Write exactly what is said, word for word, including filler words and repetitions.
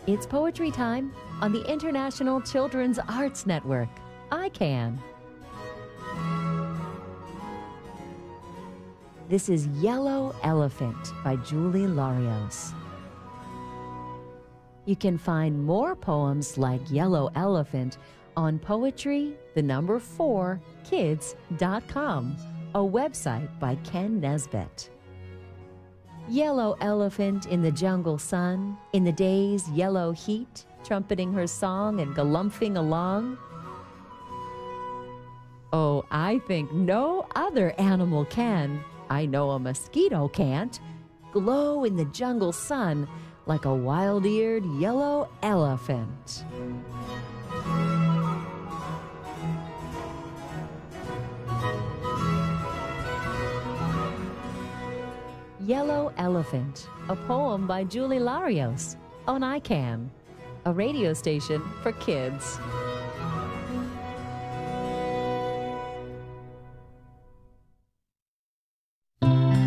It's poetry time on the International Children's Arts Network, I CAN. This is Yellow Elephant by Julie Larios. You can find more poems like Yellow Elephant on poetry, the number four, kids dot com, a website by Ken Nesbitt. Yellow elephant in the jungle sun, in the day's yellow heat, trumpeting her song and galumphing along. Oh, I think no other animal can, I know a mosquito can't, glow in the jungle sun like a wild-eared yellow elephant. Yellow Elephant, a poem by Julie Larios on I CAN, a radio station for kids.